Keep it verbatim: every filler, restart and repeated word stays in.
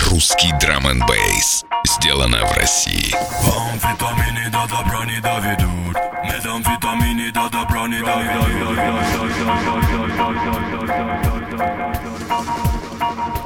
Русский драм-н-бейс. Сделано в России. Амфетамины до добра не доведут. Метамфетамины до добра не доведут.